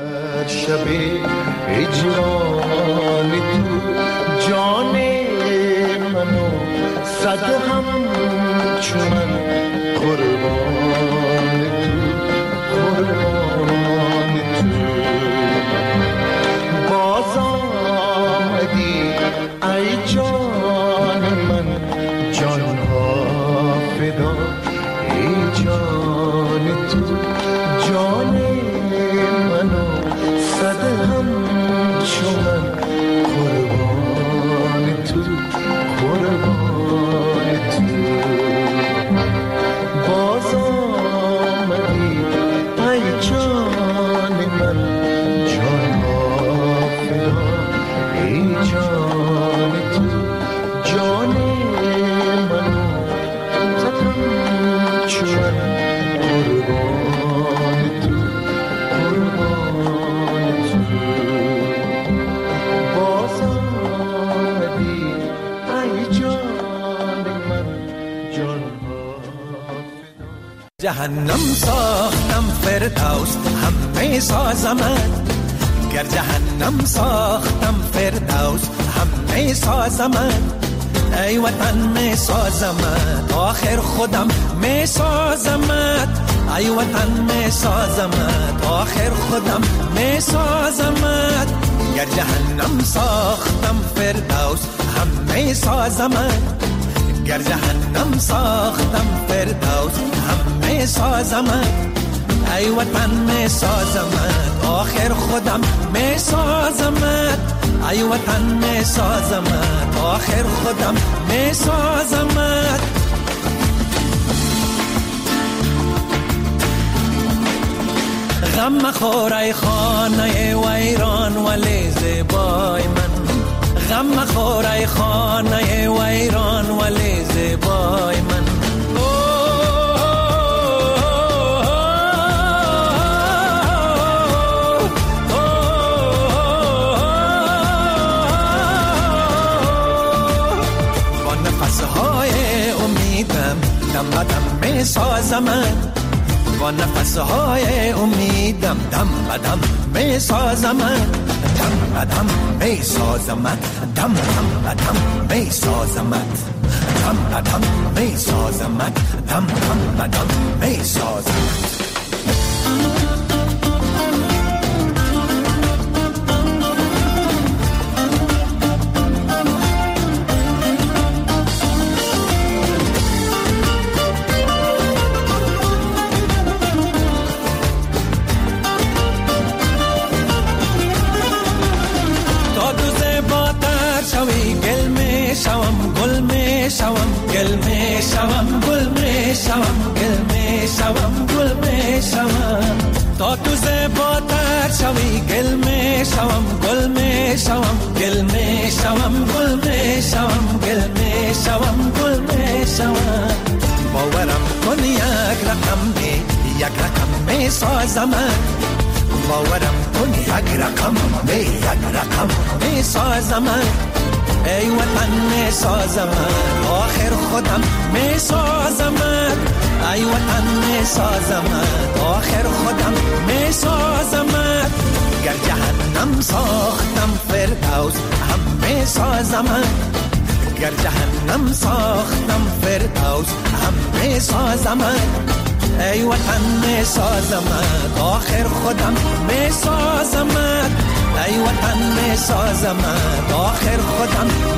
شب هجران تو، جان منو صد هم چون من قربان تو، قربان تو. باز آمدی ای جان من، جان ها فدا ای جان تو، جان منو صد هم چون من قربان تو. جهنم ساختم فردوس همه سازمت، گر جهنم ساختم فردوس همه سازمت، ای وطن می سازمت آخر خودم می سازمت، ای وطن می سازمت آخر خودم می سازمت، گر جهنم ساختم فردوس همه سازمت، گر جهنم ساختم فردوس همه سازمت، ای وطن می سازمت آخر خودم می سازمت، ای وطن می سازمت آخر خودم می سازمت. غم مخور ای خانه ویران ولی زیبای من، غم مخور ای خانه ویران ولی زیبای من، با نفسهای امیدم دم بدم می سازمت، با نفسهای امیدم دم بدم می سازمت، دم بدم می سازمت، دم بدم می سازمت، دم بدم می سازمت، دم بدم می سازمت. گل می شوم گل می شوم گل می شوم گل می شوم، تا تو زیباتر شوی گل می شوم گل می شوم گل می شوم گل می شوم گل می شوم گل می شوم، باورم کن یک رقم می سازمت، باورم کن یک رقم می سازمت، ای وطن می سازمت آخر خودم می سازمت، ای وطن می سازمت آخر خودم می سازمت، گر جهنم ساختم فردوس هم می سازمت، گر جهنم ساختم فردوس هم می سازمت، ای وطن می سازمت آخر خودم می سازمت، ای وطن می سازمت آخر خودم